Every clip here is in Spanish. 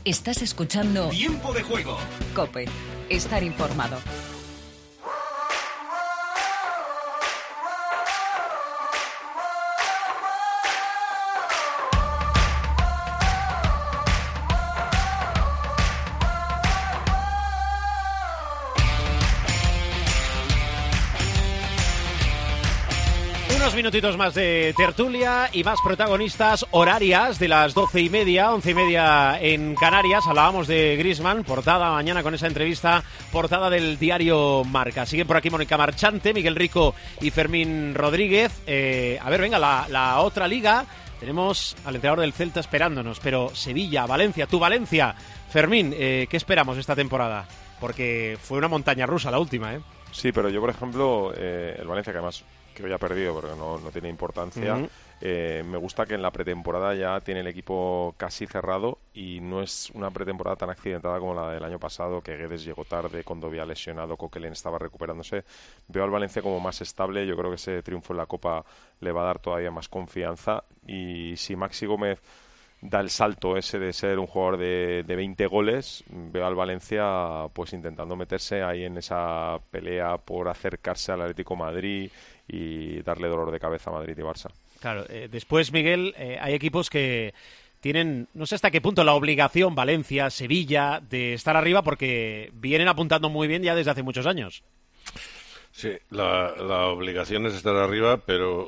Estás escuchando Tiempo de Juego. COPE. Estar informado. Unos minutitos más de tertulia y más protagonistas horarias de las 12:30, 11:30 en Canarias. Hablábamos de Griezmann, portada mañana con esa entrevista, portada del diario Marca. Siguen por aquí Mónica Marchante, Miguel Rico y Fermín Rodríguez. A ver, venga, la otra liga. Tenemos al entrenador del Celta esperándonos, pero Sevilla, Valencia, tu Valencia. Fermín, ¿qué esperamos esta temporada? Porque fue una montaña rusa la última, ¿eh? Sí, pero yo, por ejemplo, el Valencia, que además que hoy ha perdido porque no tiene importancia, me gusta que en la pretemporada ya tiene el equipo casi cerrado y no es una pretemporada tan accidentada como la del año pasado, que Guedes llegó tarde, Condovia lesionado, Coquelin estaba recuperándose. Veo al Valencia como más estable, yo creo que ese triunfo en la Copa le va a dar todavía más confianza, y si Maxi Gómez da el salto ese de ser un jugador de 20 goles, veo al Valencia pues intentando meterse ahí en esa pelea por acercarse al Atlético Madrid y darle dolor de cabeza a Madrid y Barça. Claro, después, Miguel, hay equipos que tienen, no sé hasta qué punto, la obligación, Valencia, Sevilla, de estar arriba porque vienen apuntando muy bien ya desde hace muchos años. Sí, la obligación es estar arriba, pero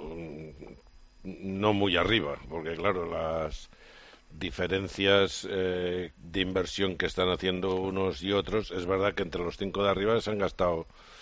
no muy arriba, porque claro, las diferencias de inversión que están haciendo unos y otros, es verdad que entre los 5 de arriba se han gastado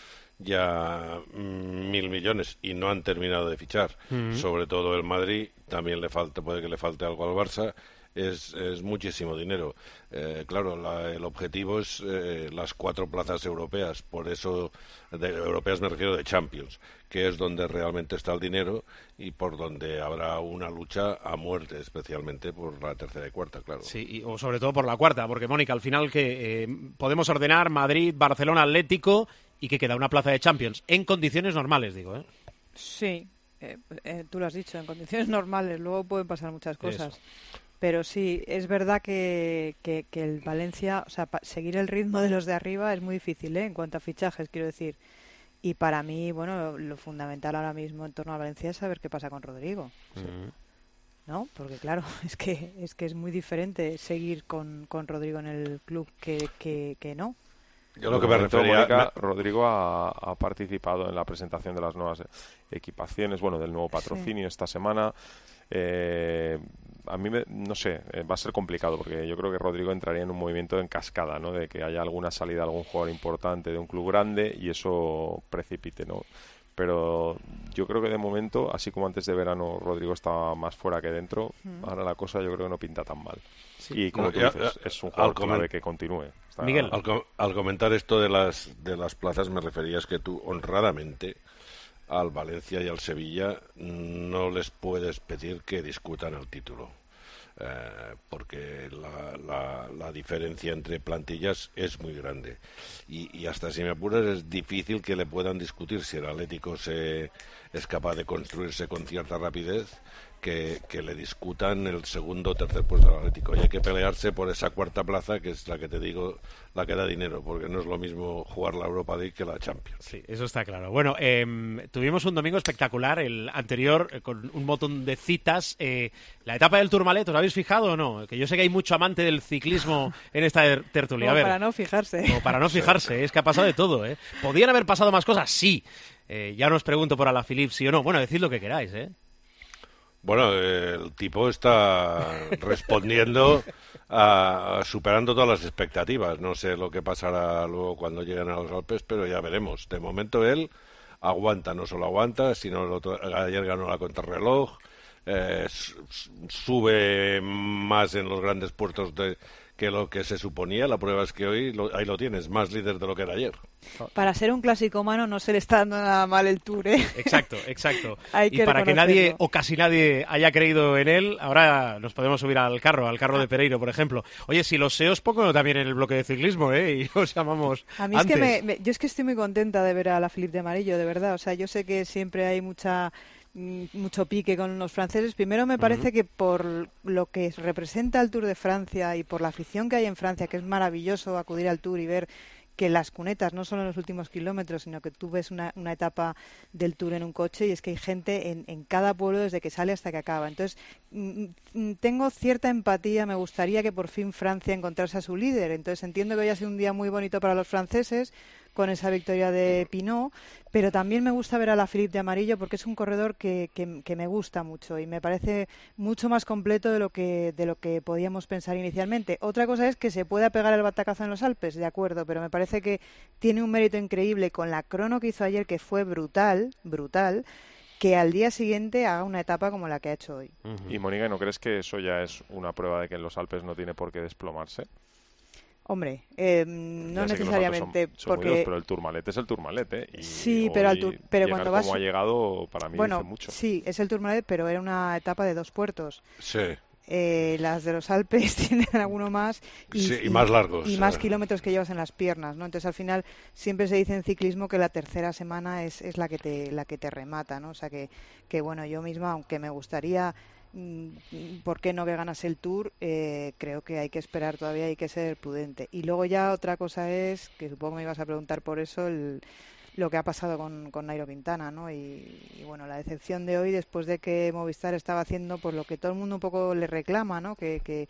ya 1.000 millones y no han terminado de fichar. Sobre todo el Madrid, también puede que le falte algo al Barça. Es muchísimo dinero. Claro, el objetivo es las 4 plazas europeas, por eso de europeas me refiero de Champions, que es donde realmente está el dinero y por donde habrá una lucha a muerte, especialmente por la tercera y cuarta, claro. Sí, o sobre todo por la cuarta, porque Mónica, al final que podemos ordenar Madrid, Barcelona, Atlético y que queda una plaza de Champions en condiciones normales, digo, ¿eh? Sí, tú lo has dicho, en condiciones normales, luego pueden pasar muchas cosas. Eso. Pero sí, es verdad que el Valencia, o sea, seguir el ritmo de los de arriba es muy difícil, en cuanto a fichajes, quiero decir. Y para mí, bueno, lo fundamental ahora mismo en torno a Valencia es saber qué pasa con Rodrigo. ¿No? Porque claro, es que es muy diferente seguir con Rodrigo en el club que no. Yo lo que me refería, Mónica, Rodrigo ha participado en la presentación de las nuevas equipaciones, bueno, del nuevo patrocinio esta semana. A mí, no sé, va a ser complicado porque yo creo que Rodrigo entraría en un movimiento en cascada, ¿no? De que haya alguna salida de algún jugador importante de un club grande y eso precipite, ¿no? Pero yo creo que de momento, así como antes de verano Rodrigo estaba más fuera que dentro, ahora la cosa yo creo que no pinta tan mal. Sí. Y como tú dices, es un jugador clave que continúe. Miguel, al comentar esto de las plazas me referías que tú honradamente al Valencia y al Sevilla no les puedes pedir que discutan el título, porque la diferencia entre plantillas es muy grande y hasta si me apuras es difícil que le puedan discutir si el Atlético es capaz de construirse con cierta rapidez que le discutan el segundo o tercer puesto del Atlético. Y hay que pelearse por esa cuarta plaza, que es la que te digo, la que da dinero, porque no es lo mismo jugar la Europa League que la Champions. Sí, eso está claro. Bueno, tuvimos un domingo espectacular, el anterior, con un montón de citas. La etapa del Tourmalet, ¿os habéis fijado o no? Que yo sé que hay mucho amante del ciclismo en esta tertulia. Como para no fijarse. Como para no fijarse, es que ha pasado de todo, ¿eh? ¿Podían haber pasado más cosas? Sí. Ya no os pregunto por Alaphilippe, sí o no. Bueno, decid lo que queráis, ¿eh? Bueno, el tipo está respondiendo, superando todas las expectativas. No sé lo que pasará luego cuando lleguen a los Alpes, pero ya veremos. De momento él aguanta, no solo aguanta, sino ayer ganó la contrarreloj, sube más en los grandes puertos que lo que se suponía. La prueba es que hoy ahí lo tienes, más líder de lo que era ayer. Para ser un clásico humano no se le está dando nada mal el Tour, ¿eh? Exacto. Y para que nadie o casi nadie haya creído en él, ahora nos podemos subir al carro de Pereiro, por ejemplo. Oye, si los SEOs pongo también en el bloque de ciclismo, ¿eh? Y os llamamos a mí antes. Es que yo es que estoy muy contenta de ver a Alaphilippe de amarillo, de verdad. O sea, yo sé que siempre hay mucha mucho pique con los franceses. Primero me parece que por lo que representa el Tour de Francia y por la afición que hay en Francia, que es maravilloso acudir al Tour y ver que las cunetas no solo en los últimos kilómetros, sino que tú ves una etapa del Tour en un coche y es que hay gente en cada pueblo desde que sale hasta que acaba. Entonces, tengo cierta empatía, me gustaría que por fin Francia encontrase a su líder. Entonces, entiendo que hoy ha sido un día muy bonito para los franceses con esa victoria de Pinot, pero también me gusta ver a la Philippe de amarillo porque es un corredor que me gusta mucho y me parece mucho más completo de lo que podíamos pensar inicialmente. Otra cosa es que se pueda pegar el batacazo en los Alpes, de acuerdo, pero me parece que tiene un mérito increíble con la crono que hizo ayer, que fue brutal, que al día siguiente haga una etapa como la que ha hecho hoy. Y Mónica, ¿no crees que eso ya es una prueba de que en los Alpes no tiene por qué desplomarse? Hombre, no necesariamente, son porque... muy duros, pero el Tourmalet es el Tourmalet, ¿eh? Y sí, pero cuando vas... como ha llegado, para mí dice mucho. Sí, es el Tourmalet, pero era una etapa de 2 puertos. Sí. Las de los Alpes tienen alguno más y más largos. Y más kilómetros que llevas en las piernas, ¿no? Entonces, al final, siempre se dice en ciclismo que la tercera semana es la que te remata, ¿no? O sea, que bueno, yo misma, aunque me gustaría... ¿por qué no que ganase el Tour? Creo que hay que esperar todavía, hay que ser prudente. Y luego ya otra cosa es, que supongo me ibas a preguntar por eso, lo que ha pasado con Nairo Quintana, ¿no? Y bueno, la decepción de hoy, después de que Movistar estaba haciendo pues lo que todo el mundo un poco le reclama, ¿no? Que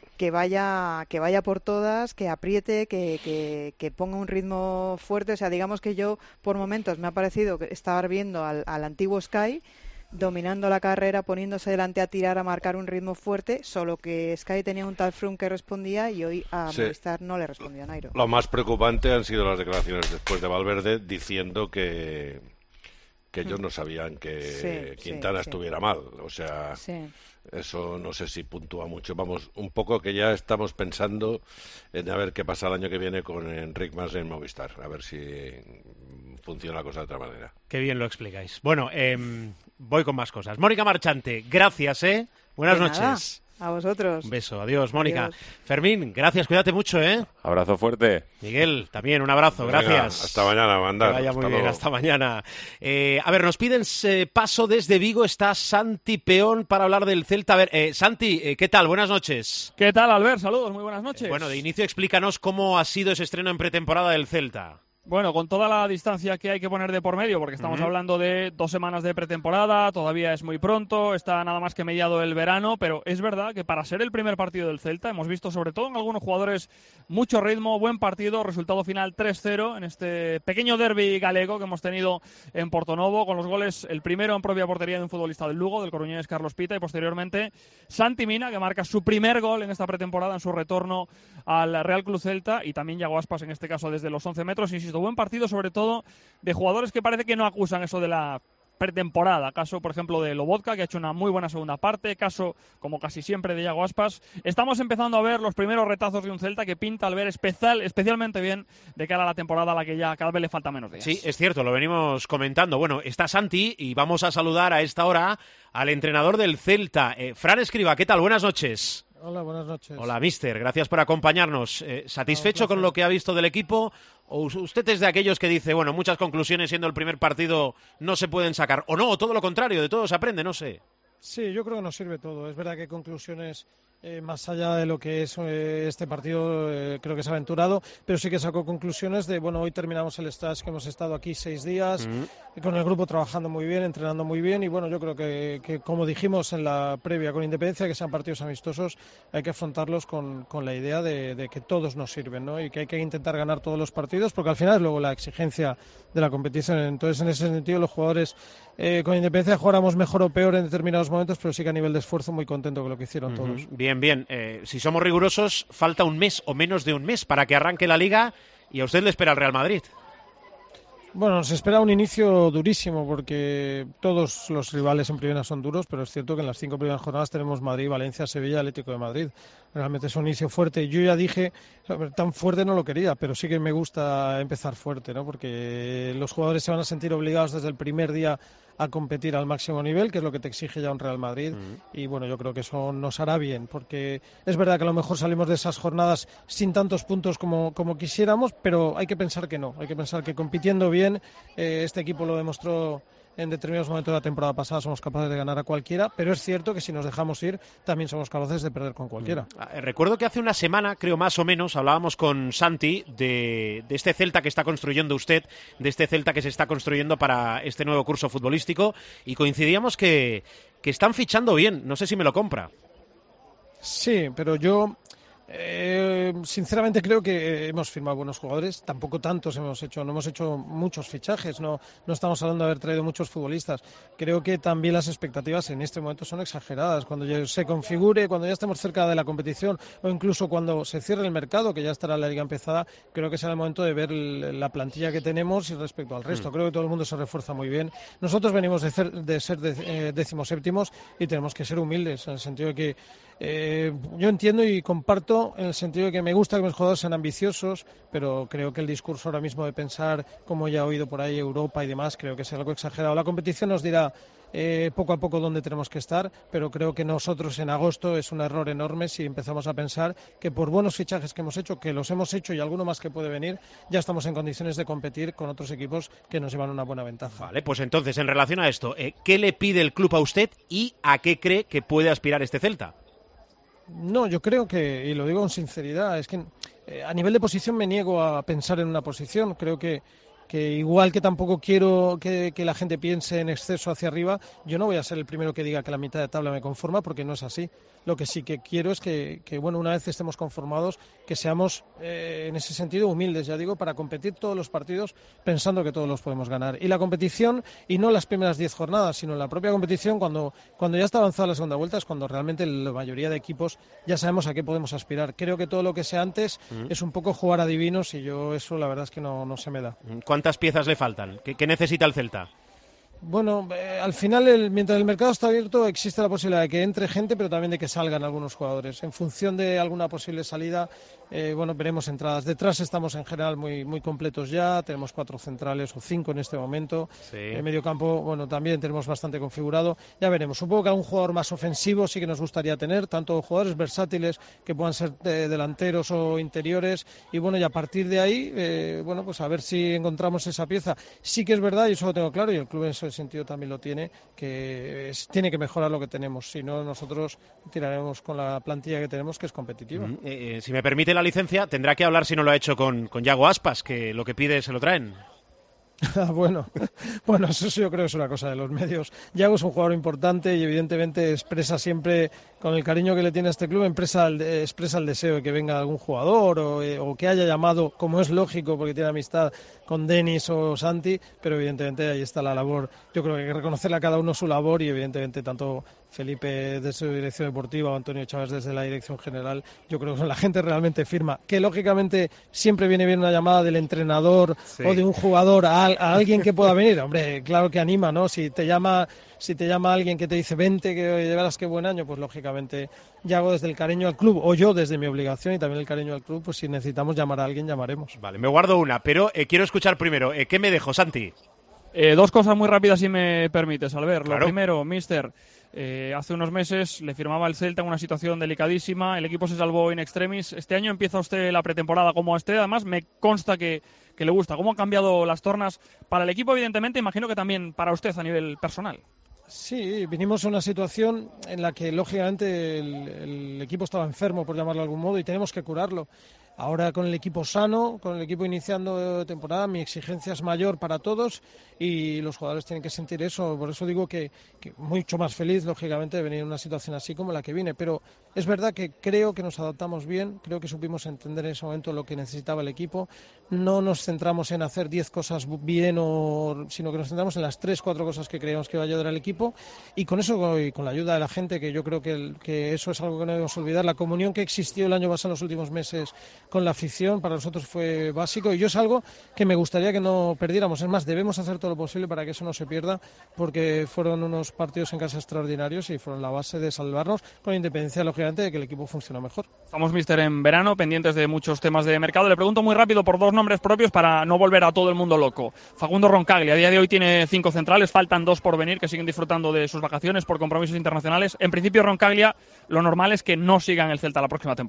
vaya por todas, que apriete, que ponga un ritmo fuerte. O sea, digamos que yo por momentos me ha parecido que estar viendo al antiguo Sky dominando la carrera, poniéndose delante a tirar, a marcar un ritmo fuerte, solo que Sky tenía un tal Froome que respondía y hoy a Movistar no le respondió a Nairo. Lo más preocupante han sido las declaraciones después de Valverde diciendo que ellos no sabían que Quintana estuviera mal. O sea, eso no sé si puntúa mucho. Vamos, un poco que ya estamos pensando en a ver qué pasa el año que viene con Enric Mas en Movistar. A ver si funciona la cosa de otra manera. Qué bien lo explicáis. Bueno, voy con más cosas. Mónica Marchante, gracias, Buenas noches. Nada. A vosotros. Un beso, adiós, Mónica. Adiós. Fermín, gracias, cuídate mucho, Abrazo fuerte. Miguel, también un abrazo, Venga, gracias. Hasta mañana, mandar. Que vaya muy bien, luego. hasta mañana. A ver, nos piden paso desde Vigo, está Santi Peón para hablar del Celta. A ver, Santi, ¿qué tal? Buenas noches. ¿Qué tal, Albert? Saludos, muy buenas noches. Bueno, de inicio explícanos cómo ha sido ese estreno en pretemporada del Celta. Bueno, con toda la distancia que hay que poner de por medio, porque estamos hablando de 2 semanas de pretemporada, todavía es muy pronto, está nada más que mediado el verano, pero es verdad que para ser el primer partido del Celta hemos visto sobre todo en algunos jugadores mucho ritmo, buen partido, resultado final 3-0 en este pequeño derbi galego que hemos tenido en Portonovo, con los goles, el primero en propia portería de un futbolista del Lugo, del coruñés Carlos Pita, y posteriormente Santi Mina, que marca su primer gol en esta pretemporada en su retorno al Real Club Celta, y también Yago Aspas en este caso desde los 11 metros, insisto, buen partido sobre todo de jugadores que parece que no acusan eso de la pretemporada. Caso, por ejemplo, de Lobotka, que ha hecho una muy buena segunda parte. Caso, como casi siempre, de Yago Aspas. Estamos empezando a ver los primeros retazos de un Celta que pinta al ver especialmente bien de cara a la temporada a la que ya cada vez le falta menos días. Sí, es cierto, lo venimos comentando. Bueno, está Santi y vamos a saludar a esta hora al entrenador del Celta, Fran Escriba. ¿Qué tal? Buenas noches. Hola, buenas noches. Hola, mister. Gracias por acompañarnos. ¿Satisfecho con lo que ha visto del equipo? ¿O usted es de aquellos que dice, bueno, muchas conclusiones siendo el primer partido no se pueden sacar? ¿O no? O todo lo contrario, de todo se aprende, no sé. Sí, yo creo que nos sirve todo. Es verdad que conclusiones más allá de lo que es este partido, creo que se ha aventurado, pero sí que sacó conclusiones de, bueno, hoy terminamos el stage que hemos estado aquí 6 días, con el grupo trabajando muy bien, entrenando muy bien, y bueno, yo creo que como dijimos en la previa, con independencia que sean partidos amistosos, hay que afrontarlos con la idea de que todos nos sirven, ¿no? Y que hay que intentar ganar todos los partidos, porque al final es luego la exigencia de la competición. Entonces, en ese sentido, los jugadores, con independencia jugáramos mejor o peor en determinados momentos, pero sí que a nivel de esfuerzo muy contento con lo que hicieron todos. Bien. Si somos rigurosos, falta un mes o menos de un mes para que arranque la Liga y a usted le espera el Real Madrid. Bueno, nos espera un inicio durísimo porque todos los rivales en primera son duros, pero es cierto que en las 5 primeras jornadas tenemos Madrid, Valencia, Sevilla, Atlético de Madrid. Realmente es un inicio fuerte. Yo ya dije, tan fuerte no lo quería, pero sí que me gusta empezar fuerte, ¿no? Porque los jugadores se van a sentir obligados desde el primer día a competir al máximo nivel, que es lo que te exige ya un Real Madrid, y bueno, yo creo que eso nos hará bien, porque es verdad que a lo mejor salimos de esas jornadas sin tantos puntos como quisiéramos, pero hay que pensar que no, hay que pensar que compitiendo bien, este equipo lo demostró en determinados momentos de la temporada pasada somos capaces de ganar a cualquiera, pero es cierto que si nos dejamos ir también somos capaces de perder con cualquiera. Recuerdo que hace una semana, creo más o menos, hablábamos con Santi de este Celta que está construyendo usted, de este Celta que se está construyendo para este nuevo curso futbolístico, y coincidíamos que están fichando bien. No sé si me lo compra. Sí, pero yo sinceramente creo que hemos firmado buenos jugadores, tampoco tantos no hemos hecho muchos fichajes, no estamos hablando de haber traído muchos futbolistas. Creo que también las expectativas en este momento son exageradas. Cuando ya se configure, cuando ya estemos cerca de la competición o incluso cuando se cierre el mercado, que ya estará la liga empezada, creo que será el momento de ver la plantilla que tenemos y respecto al resto. Creo que todo el mundo se refuerza muy bien. Nosotros venimos de ser 17º y tenemos que ser humildes, en el sentido de que yo entiendo y comparto en el sentido de que me gusta que los jugadores sean ambiciosos, pero creo que el discurso ahora mismo de pensar, como ya he oído por ahí, Europa y demás, creo que es algo exagerado. La competición nos dirá poco a poco dónde tenemos que estar, pero creo que nosotros en agosto es un error enorme si empezamos a pensar que por buenos fichajes que hemos hecho, que los hemos hecho y alguno más que puede venir, ya estamos en condiciones de competir con otros equipos que nos llevan una buena ventaja. Vale, pues entonces, en relación a esto, ¿qué le pide el club a usted y a qué cree que puede aspirar este Celta? No, yo creo que, y lo digo con sinceridad, es que a nivel de posición me niego a pensar en una posición. Creo que igual que tampoco quiero que la gente piense en exceso hacia arriba, yo no voy a ser el primero que diga que la mitad de tabla me conforma, porque no es así. Lo que sí que quiero es que bueno, una vez estemos conformados, que seamos en ese sentido humildes, ya digo, para competir todos los partidos pensando que todos los podemos ganar. Y la competición, y no las primeras 10 jornadas, sino la propia competición, cuando ya está avanzada la segunda vuelta, es cuando realmente la mayoría de equipos ya sabemos a qué podemos aspirar. Creo que todo lo que sea antes es un poco jugar a divinos, y yo eso la verdad es que no se me da. ¿Cuántas piezas le faltan? ¿Qué necesita el Celta? Bueno, al final, mientras el mercado está abierto, existe la posibilidad de que entre gente, pero también de que salgan algunos jugadores. En función de alguna posible salida, bueno, veremos entradas. Detrás estamos en general muy completos ya, tenemos 4 centrales o 5 en este momento. Sí. En medio campo, bueno, también tenemos bastante configurado. Ya veremos. Supongo que algún jugador más ofensivo sí que nos gustaría tener, tanto jugadores versátiles que puedan ser delanteros o interiores. Y bueno, y a partir de ahí, bueno, pues a ver si encontramos esa pieza. Sí que es verdad, y eso lo tengo claro, y el club en ese sentido también lo tiene, que tiene que mejorar lo que tenemos. Si no, nosotros tiraremos con la plantilla que tenemos, que es competitiva. Si me permite la licencia, tendrá que hablar, si no lo ha hecho, con Yago Aspas, que lo que pide se lo traen. Bueno, eso sí, yo creo que es una cosa de los medios. Yago es un jugador importante y evidentemente expresa siempre, con el cariño que le tiene a este club, expresa el deseo de que venga algún jugador o que haya llamado, como es lógico, porque tiene amistad con Denis o Santi, pero evidentemente ahí está la labor. Yo creo que hay que reconocerle a cada uno su labor, y evidentemente tanto Felipe desde su dirección deportiva o Antonio Chávez desde la dirección general, yo creo que la gente realmente firma. Que lógicamente siempre viene bien una llamada del entrenador, sí, o de un jugador a alguien que pueda venir. Hombre, claro que anima, ¿no? Si te llama alguien que te dice vente, que de veras qué buen año, pues lógicamente Yago, desde el cariño al club, o yo desde mi obligación y también el cariño al club, pues si necesitamos llamar a alguien, llamaremos. Vale, me guardo una, pero quiero escuchar primero, ¿qué me dejo, Santi? 2 cosas muy rápidas, si me permites, Albert. Claro. Lo primero, mister, hace unos meses le firmaba el Celta en una situación delicadísima, el equipo se salvó in extremis. Este año empieza usted la pretemporada como usted, además me consta que le gusta. ¿Cómo han cambiado las tornas para el equipo, evidentemente? Imagino que también para usted a nivel personal. Sí, vinimos a una situación en la que lógicamente el equipo estaba enfermo, por llamarlo de algún modo, y tenemos que curarlo. Ahora con el equipo sano, con el equipo iniciando temporada, mi exigencia es mayor para todos y los jugadores tienen que sentir eso. Por eso digo que mucho más feliz, lógicamente, de venir en una situación así como la que vine. Pero es verdad que creo que nos adaptamos bien, creo que supimos entender en ese momento lo que necesitaba el equipo. No nos centramos en hacer 10 cosas bien, sino que nos centramos en las 3-4 cosas que creíamos que iba a ayudar al equipo. Y con eso, y con la ayuda de la gente, que yo creo que eso es algo que no debemos olvidar, la comunión que existió el año pasado en los últimos meses con la afición, para nosotros fue básico, y yo es algo que me gustaría que no perdiéramos. Es más, debemos hacer todo lo posible para que eso no se pierda, porque fueron unos partidos en casa extraordinarios y fueron la base de salvarnos, con independencia, lógicamente, de que el equipo funciona mejor. Estamos, mister, en verano, pendientes de muchos temas de mercado. Le pregunto muy rápido por 2 nombres propios para no volver a todo el mundo loco. Facundo Roncaglia, a día de hoy tiene 5 centrales, faltan 2 por venir, que siguen disfrutando de sus vacaciones por compromisos internacionales. En principio, Roncaglia, lo normal es que no siga en el Celta la próxima temporada.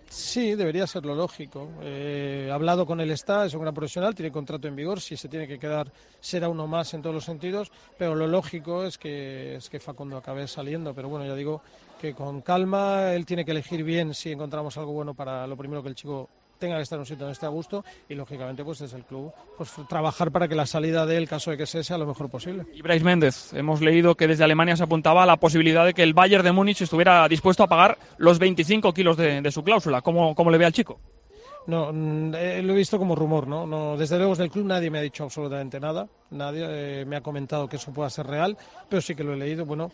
Sí, debería ser lo lógico. He hablado con él, es un gran profesional, tiene contrato en vigor, si se tiene que quedar será uno más en todos los sentidos, pero lo lógico es que Facundo acabe saliendo, pero bueno, ya digo que con calma él tiene que elegir bien si encontramos algo bueno para lo primero que el chico tenga que estar en un sitio donde esté a gusto y lógicamente pues desde el club pues trabajar para que la salida de él, caso de que sea lo mejor posible. Y Brais Méndez, hemos leído que desde Alemania se apuntaba a la posibilidad de que el Bayern de Múnich estuviera dispuesto a pagar los 25 kilos de su cláusula. ¿Cómo le ve al chico? No, lo he visto como rumor, ¿no? Desde luego desde el club nadie me ha dicho absolutamente nada, nadie me ha comentado que eso pueda ser real, pero sí que lo he leído, bueno.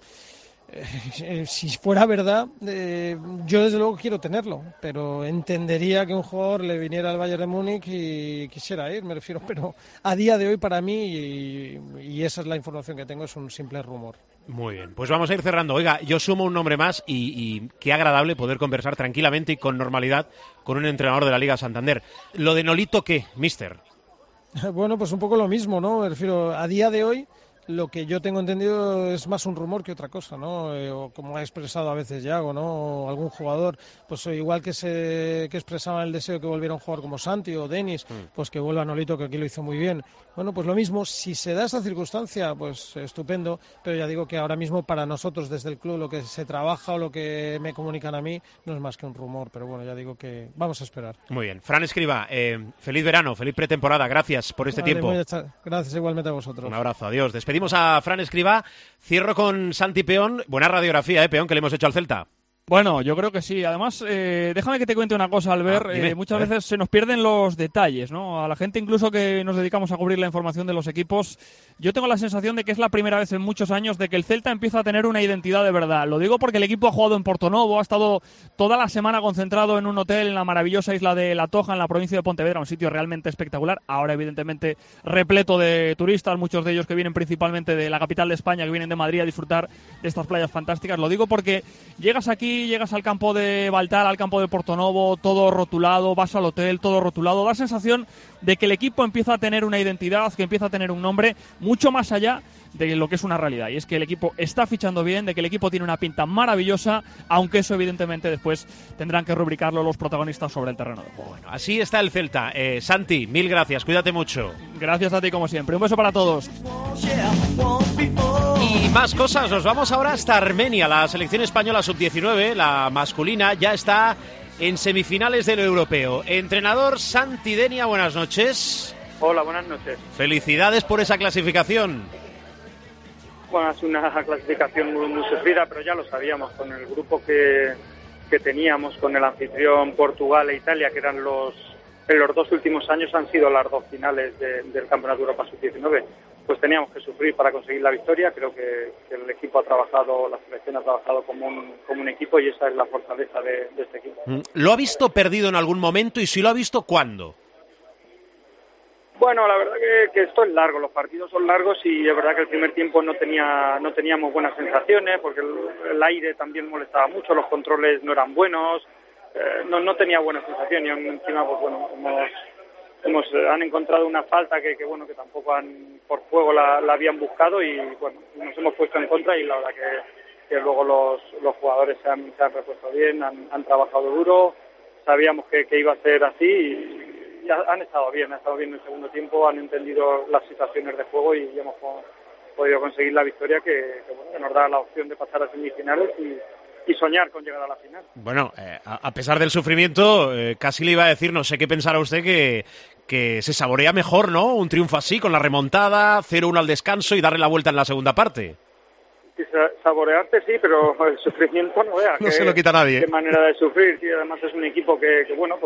Si fuera verdad, yo desde luego quiero tenerlo, pero entendería que un jugador le viniera al Bayern de Múnich y quisiera ir, me refiero, pero a día de hoy para mí, y esa es la información que tengo, es un simple rumor. Muy bien, pues vamos a ir cerrando. Oiga, yo sumo un nombre más y qué agradable poder conversar tranquilamente y con normalidad con un entrenador de la Liga Santander. ¿Lo de Nolito qué, mister? Bueno, pues un poco lo mismo, ¿no? Me refiero, a día de hoy lo que yo tengo entendido es más un rumor que otra cosa, ¿no? O como ha expresado a veces Yago, ¿no? O algún jugador, pues igual que expresaba el deseo que volviera un jugador como Santi o Denis, pues que vuelva Nolito, que aquí lo hizo muy bien. Bueno, pues lo mismo, si se da esa circunstancia, pues estupendo, pero ya digo que ahora mismo para nosotros desde el club lo que se trabaja o lo que me comunican a mí no es más que un rumor, pero bueno, ya digo que vamos a esperar. Muy bien. Fran Escribá, feliz verano, feliz pretemporada, gracias por este tiempo. Gracias igualmente a vosotros. Un abrazo, adiós. Despedimos a Fran Escribá, cierro con Santi Peón, buena radiografía, Peón, que le hemos hecho al Celta. Bueno, yo creo que sí. Además, déjame que te cuente una cosa, Albert. Muchas veces se nos pierden los detalles, ¿no? A la gente incluso que nos dedicamos a cubrir la información de los equipos, yo tengo la sensación de que es la primera vez en muchos años de que el Celta empieza a tener una identidad de verdad. Lo digo porque el equipo ha jugado en Portonovo, ha estado toda la semana concentrado en un hotel en la maravillosa isla de La Toja, en la provincia de Pontevedra, un sitio realmente espectacular. Ahora, evidentemente, repleto de turistas, muchos de ellos que vienen principalmente de la capital de España, que vienen de Madrid a disfrutar de estas playas fantásticas. Lo digo porque llegas aquí, llegas al campo de Baltar, al campo de Portonovo, todo rotulado, vas al hotel, todo rotulado. Da sensación de que el equipo empieza a tener una identidad, que empieza a tener un nombre mucho más allá de lo que es una realidad. Y es que el equipo está fichando bien, de que el equipo tiene una pinta maravillosa, aunque eso evidentemente después tendrán que rubricarlo los protagonistas sobre el terreno de juego. Bueno, así está el Celta. Santi, mil gracias, cuídate mucho. Gracias a ti como siempre. Un beso para todos. Y más cosas, nos vamos ahora hasta Armenia. La selección española sub-19, la masculina, ya está en semifinales del europeo. Entrenador Santi Denia, buenas noches. Hola, buenas noches. Felicidades por esa clasificación. Bueno, es una clasificación muy sufrida, pero ya lo sabíamos con el grupo que teníamos, con el anfitrión Portugal e Italia, que eran en los dos últimos años han sido las dos finales del Campeonato de Europa Sub-19. Pues teníamos que sufrir para conseguir la victoria. Creo que el equipo ha trabajado, la selección ha trabajado como un equipo, y esa es la fortaleza de este equipo. ¿Lo ha visto perdido en algún momento? Y si lo ha visto, ¿cuándo? Bueno, la verdad que esto es largo, los partidos son largos, y es verdad que el primer tiempo no teníamos buenas sensaciones, porque el aire también molestaba mucho, los controles no eran buenos, no tenía buenas sensaciones, y encima pues bueno, han encontrado una falta que tampoco por juego la habían buscado, y bueno, nos hemos puesto en contra, y la verdad que luego los jugadores se han repuesto bien, han trabajado duro, sabíamos que iba a ser así, y han estado bien en el segundo tiempo, han entendido las situaciones de juego, y hemos podido conseguir la victoria que nos da la opción de pasar a semifinales y soñar con llegar a la final. Bueno, a pesar del sufrimiento, casi le iba a decir, no sé qué pensará usted, que se saborea mejor, ¿no? Un triunfo así, con la remontada, 0-1 al descanso y darle la vuelta en la segunda parte. Sí, saborearte sí, pero el sufrimiento no vea. No se lo quita nadie. Qué manera de sufrir, sí, además es un equipo que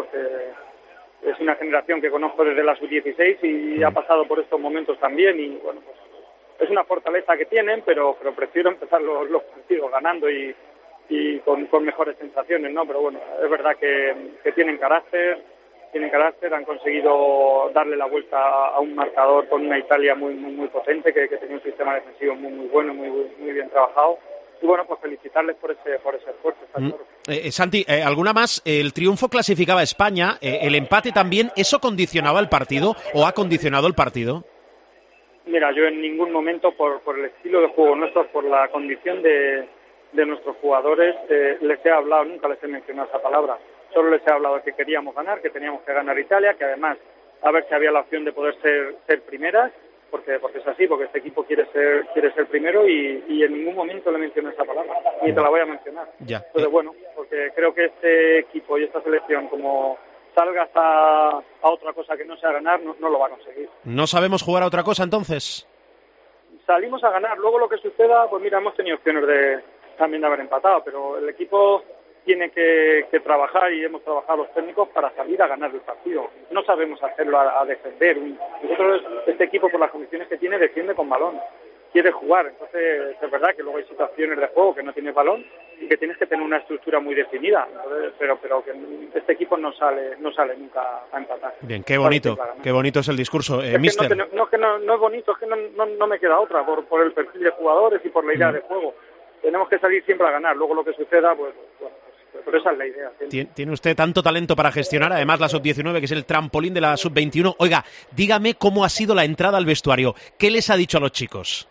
es una generación que conozco desde la sub-16 y ha pasado por estos momentos también, y bueno, pues es una fortaleza que tienen, pero prefiero empezar los partidos ganando y con mejores sensaciones, ¿no? Pero bueno, es verdad que tienen carácter, han conseguido darle la vuelta a un marcador con una Italia muy potente, que tenía un sistema defensivo muy bueno, muy bien trabajado. Y bueno, pues felicitarles por ese esfuerzo, está claro. Santi, ¿alguna más? El triunfo clasificaba a España, el empate también, ¿eso condicionaba el partido o ha condicionado el partido? Mira, yo en ningún momento, por el estilo de juego nuestro, por la condición de nuestros jugadores, les he hablado, nunca les he mencionado esa palabra. Solo les he hablado que queríamos ganar, que teníamos que ganar Italia, que además a ver si había la opción de poder ser primeras, porque es así, porque este equipo quiere ser primero y en ningún momento le menciono esa palabra, ni te la voy a mencionar. Ya. Entonces, bueno, porque creo que este equipo y esta selección, como salgas a otra cosa que no sea ganar, no lo va a conseguir. ¿No sabemos jugar a otra cosa entonces? Salimos a ganar, luego lo que suceda, pues mira, hemos tenido opciones también de haber empatado, pero el equipo tiene que trabajar y hemos trabajado los técnicos para salir a ganar el partido. No sabemos hacerlo a defender. Nosotros, este equipo, por las condiciones que tiene, defiende con balón. Quiere jugar. Entonces, es verdad que luego hay situaciones de juego que no tienes balón y que tienes que tener una estructura muy definida. Entonces, pero que este equipo no sale nunca a empatar. Bien, qué bonito es el discurso. Mister. No es bonito, es que no me queda otra por el perfil de jugadores y por la idea de juego. Tenemos que salir siempre a ganar. Luego lo que suceda, pues pero esa es la idea. Tiene usted tanto talento para gestionar, además la Sub-19, que es el trampolín de la Sub-21. Oiga, dígame cómo ha sido la entrada al vestuario. ¿Qué les ha dicho a los chicos?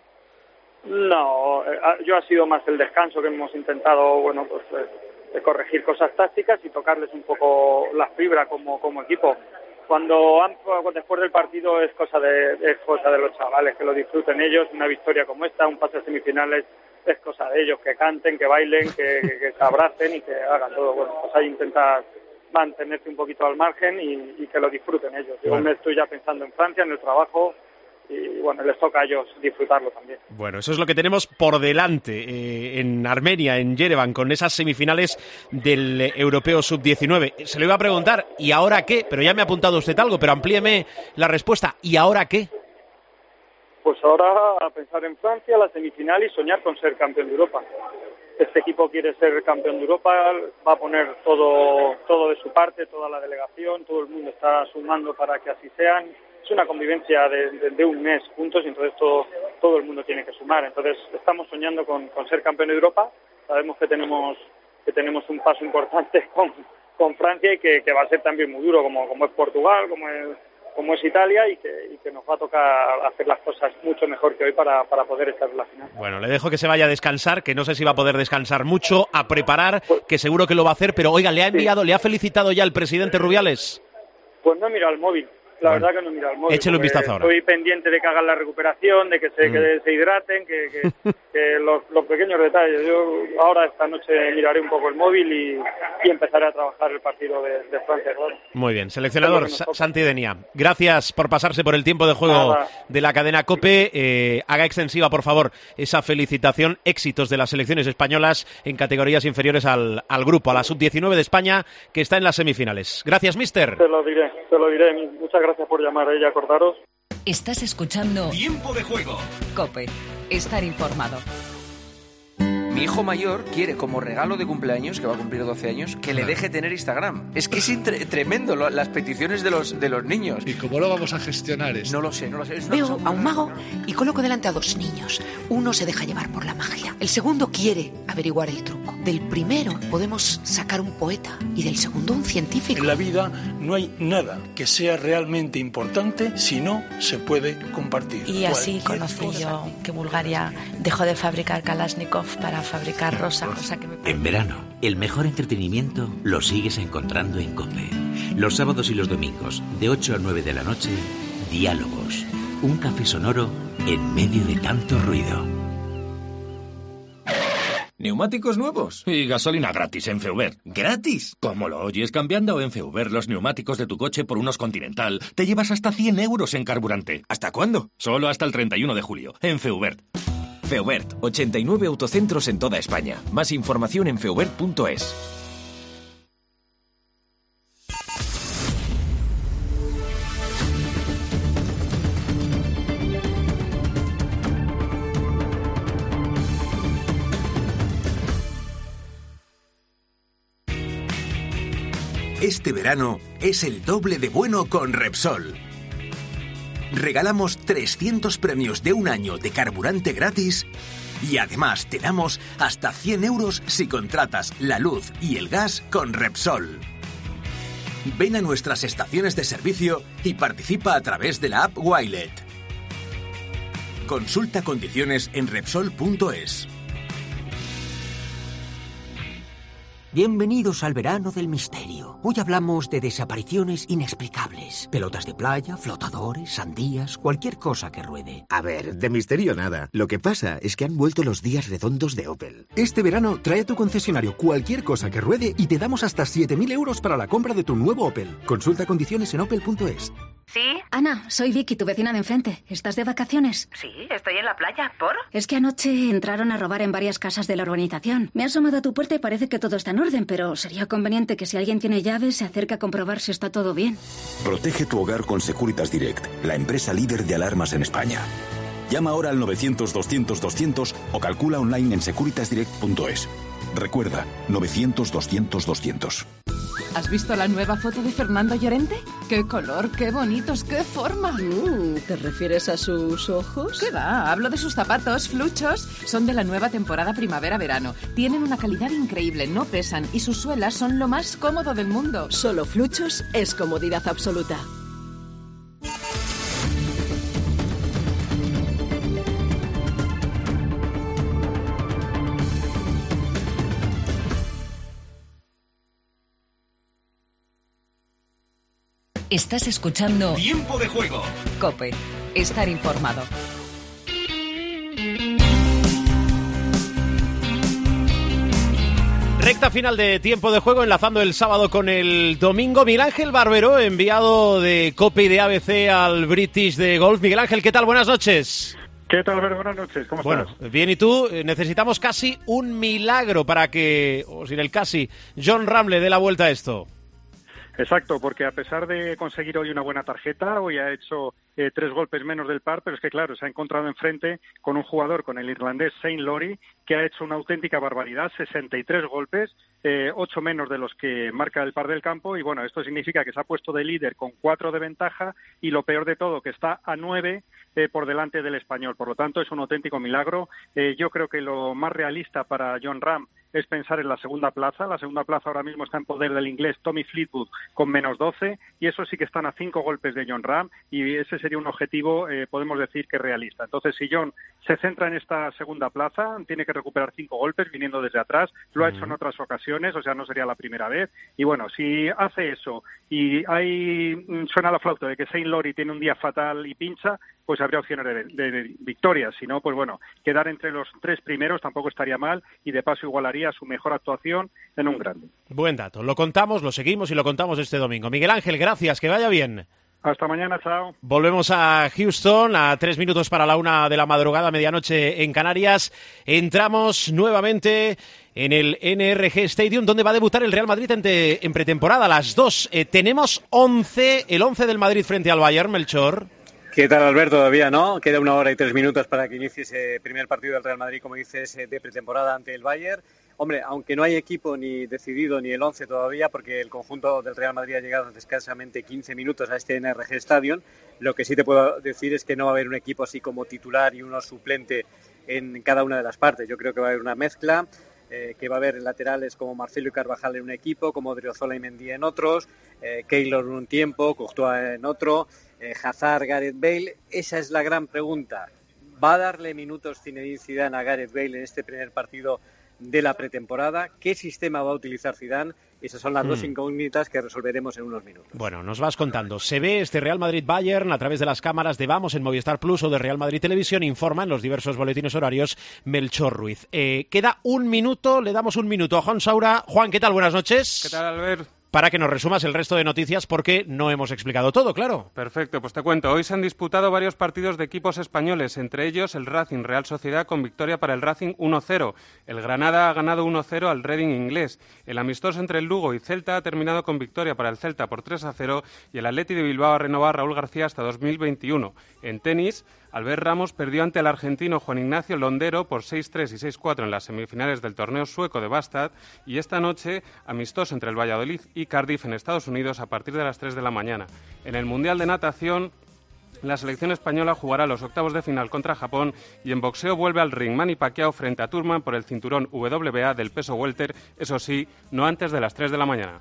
No, yo ha sido más el descanso, que hemos intentado, de corregir cosas tácticas y tocarles un poco la fibra como equipo. Después del partido es cosa de los chavales, que lo disfruten ellos. Una victoria como esta, un pase a semifinales, es cosa de ellos, que canten, que bailen, que se abracen y que hagan todo. Bueno, pues ahí intentar mantenerse un poquito al margen y que lo disfruten ellos. Yo me estoy ya pensando en Francia, en el trabajo, y bueno, les toca a ellos disfrutarlo también. Bueno, eso es lo que tenemos por delante en Armenia, en Yerevan, con esas semifinales del Europeo Sub-19. Se lo iba a preguntar, ¿y ahora qué? Pero ya me ha apuntado usted algo, pero amplíeme la respuesta. ¿Y ahora qué? Pues ahora a pensar en Francia, la semifinal y soñar con ser campeón de Europa. Este equipo quiere ser campeón de Europa, va a poner todo de su parte, toda la delegación, todo el mundo está sumando para que así sean. Es una convivencia de un mes juntos y entonces todo el mundo tiene que sumar. Entonces estamos soñando con ser campeón de Europa. Sabemos que tenemos un paso importante con Francia y que va a ser también muy duro, como es Portugal, como es Italia y que nos va a tocar hacer las cosas mucho mejor que hoy para poder estar en la final. Bueno, le dejo que se vaya a descansar, que no sé si va a poder descansar mucho, a preparar, que seguro que lo va a hacer, pero oiga, ¿le ha felicitado ya el presidente Rubiales? Pues no he mirado el móvil. La verdad que no mira el móvil. Échale un vistazo ahora. Estoy pendiente de que hagan la recuperación, de que se hidraten, que los pequeños detalles. Yo ahora esta noche miraré un poco el móvil y empezaré a trabajar el partido de Francia. Claro. Muy bien. Seleccionador Santi Denia, gracias por pasarse por el tiempo de juego de la cadena COPE. Haga extensiva, por favor, esa felicitación. Éxitos de las selecciones españolas en categorías inferiores al grupo, a la Sub-19 de España, que está en las semifinales. Gracias, mister. Te lo diré. Muchas gracias por llamar y acordaros. Estás escuchando Tiempo de Juego. COPE. Estar informado. Mi hijo mayor quiere, como regalo de cumpleaños, que va a cumplir 12 años, que le deje tener Instagram. Es que es tremendo las peticiones de los niños. ¿Y cómo lo vamos a gestionar esto? No lo sé. Veo a un mago y coloco delante a dos niños. Uno se deja llevar por la magia. El segundo quiere averiguar el truco. Del primero podemos sacar un poeta y del segundo un científico. En la vida no hay nada que sea realmente importante si no se puede compartir. Y así conocí yo que Bulgaria dejó de fabricar Kalashnikov para fabricar rosa, cosa que me parece... En verano, el mejor entretenimiento lo sigues encontrando en COPE. Los sábados y los domingos, de 8 a 9 de la noche, Diálogos. Un café sonoro en medio de tanto ruido. Neumáticos nuevos y gasolina gratis en Feubert. ¿Gratis? ¿Cómo lo oyes? Cambiando en Feubert los neumáticos de tu coche por unos Continental, te llevas hasta 100 euros en carburante. ¿Hasta cuándo? Solo hasta el 31 de julio, en Feubert. Feubert, 89 autocentros en toda España. Más información en feubert.es. Este verano es el doble de bueno con Repsol. Regalamos 300 premios de un año de carburante gratis y además te damos hasta 100 euros si contratas la luz y el gas con Repsol. Ven a nuestras estaciones de servicio y participa a través de la app Wilet. Consulta condiciones en Repsol.es. Bienvenidos al verano del misterio. Hoy hablamos de desapariciones inexplicables. Pelotas de playa, flotadores, sandías, cualquier cosa que ruede. A ver, de misterio nada. Lo que pasa es que han vuelto los días redondos de Opel. Este verano trae a tu concesionario cualquier cosa que ruede y te damos hasta 7.000 euros para la compra de tu nuevo Opel. Consulta condiciones en opel.es. ¿Sí? Ana, soy Vicky, tu vecina de enfrente. ¿Estás de vacaciones? Sí, estoy en la playa. ¿Por? Es que anoche entraron a robar en varias casas de la urbanización. Me he asomado a tu puerta y parece que todo está en orden, pero sería conveniente que si alguien tiene llaves se acerque a comprobar si está todo bien. Protege tu hogar con Securitas Direct, la empresa líder de alarmas en España. Llama ahora al 900-200-200 o calcula online en securitasdirect.es. Recuerda, 900-200-200. ¿Has visto la nueva foto de Fernando Llorente? ¡Qué color, qué bonitos, qué forma! ¿Te refieres a sus ojos? ¿Qué va? Hablo de sus zapatos, Fluchos. Son de la nueva temporada primavera-verano. Tienen una calidad increíble, no pesan y sus suelas son lo más cómodo del mundo. Solo Fluchos es comodidad absoluta. Estás escuchando Tiempo de Juego. COPE. Estar informado. Recta final de Tiempo de Juego, enlazando el sábado con el domingo. Miguel Ángel Barbero, enviado de COPE y de ABC al British de Golf. Miguel Ángel, ¿qué tal? Buenas noches. ¿Qué tal, Alberto? Buenas noches. ¿Cómo estás? Bueno, bien, ¿y tú? Necesitamos casi un milagro para que, o sin el casi, Jon Rahm le dé la vuelta a esto. Exacto, porque a pesar de conseguir hoy una buena tarjeta, hoy ha hecho 3 golpes menos del par, pero es que claro, se ha encontrado enfrente con un jugador, con el irlandés Shane Lowry, que ha hecho una auténtica barbaridad, 63 golpes, 8 menos de los que marca el par del campo, y bueno, esto significa que se ha puesto de líder con 4 de ventaja, y lo peor de todo, que está a 9 por delante del español. Por lo tanto, es un auténtico milagro. Yo creo que lo más realista para Jon Rahm es pensar en la segunda plaza. La segunda plaza ahora mismo está en poder del inglés Tommy Fleetwood con menos 12, y eso sí que están a 5 golpes de Jon Rahm, y ese sería un objetivo, podemos decir, que realista. Entonces, si Jon se centra en esta segunda plaza, tiene que recuperar 5 golpes viniendo desde atrás, lo ha hecho en otras ocasiones, o sea, no sería la primera vez, y bueno, si hace eso, y ahí suena la flauta de que Shane Lowry tiene un día fatal y pincha, pues habría opciones de victoria. Si no, pues bueno, quedar entre los 3 primeros tampoco estaría mal, y de paso igualaría su mejor actuación en un grande. Buen dato, lo contamos, lo seguimos y lo contamos este domingo. Miguel Ángel, gracias, que vaya bien. Hasta mañana, chao. Volvemos a Houston, a 3 minutos para la 1 de la madrugada, medianoche en Canarias. Entramos nuevamente en el NRG Stadium, donde va a debutar el Real Madrid en pretemporada a las 2. Tenemos el 11 del Madrid frente al Bayern, Melchor. ¿Qué tal, Alberto? Todavía no. Queda 1 hora y 3 minutos para que inicie ese primer partido del Real Madrid, como dices, de pretemporada ante el Bayern. Hombre, aunque no hay equipo ni decidido ni el 11 todavía, porque el conjunto del Real Madrid ha llegado hace escasamente 15 minutos a este NRG Stadium, lo que sí te puedo decir es que no va a haber un equipo así como titular y uno suplente en cada una de las partes. Yo creo que va a haber una mezcla, que va a haber laterales como Marcelo y Carvajal en un equipo, como Odriozola y Mendy en otros, Keylor en un tiempo, Courtois en otro, Hazard, Gareth Bale. Esa es la gran pregunta. ¿Va a darle minutos Zinedine Zidane a Gareth Bale en este primer partido de la pretemporada? ¿Qué sistema va a utilizar Zidane? Esas son las 2 incógnitas que resolveremos en unos minutos. Bueno, nos vas contando. Se ve este Real Madrid-Bayern a través de las cámaras de Vamos en Movistar Plus o de Real Madrid Televisión. Informa en los diversos boletines horarios Melchor Ruiz. Queda 1 minuto, le damos 1 minuto a Juan Saura. Juan, ¿qué tal? Buenas noches. ¿Qué tal, Albert? Para que nos resumas el resto de noticias, porque no hemos explicado todo, claro. Perfecto, pues te cuento. Hoy se han disputado varios partidos de equipos españoles, entre ellos el Racing Real Sociedad con victoria para el Racing 1-0. El Granada ha ganado 1-0 al Reading inglés. El amistoso entre el Lugo y Celta ha terminado con victoria para el Celta por 3-0 y el Athletic de Bilbao ha renovado a Raúl García hasta 2021. En tenis, Albert Ramos perdió ante el argentino Juan Ignacio Londero por 6-3 y 6-4 en las semifinales del torneo sueco de Bastad, y esta noche amistoso entre el Valladolid y Cardiff en Estados Unidos a partir de las 3 de la mañana. En el Mundial de Natación, la selección española jugará los octavos de final contra Japón, y en boxeo vuelve al ring Manny Pacquiao frente a Turman por el cinturón WBA del peso welter, eso sí, no antes de las 3 de la mañana.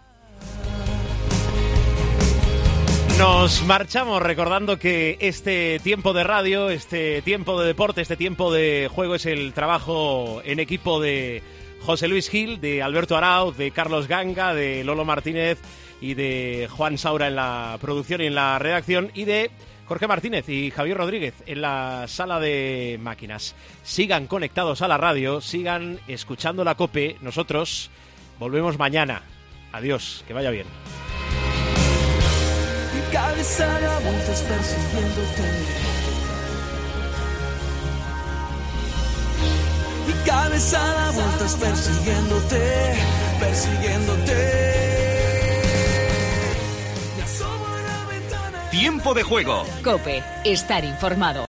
Nos marchamos recordando que este tiempo de radio, este tiempo de deporte, este tiempo de juego es el trabajo en equipo de José Luis Gil, de Alberto Arauz, de Carlos Ganga, de Lolo Martínez y de Juan Saura en la producción y en la redacción, y de Jorge Martínez y Javier Rodríguez en la sala de máquinas. Sigan conectados a la radio, sigan escuchando la COPE. Nosotros volvemos mañana. Adiós, que vaya bien. Y cabeza da vueltas persiguiéndote. Y cabeza da vueltas persiguiéndote, persiguiéndote. Tiempo de juego. COPE, estar informado.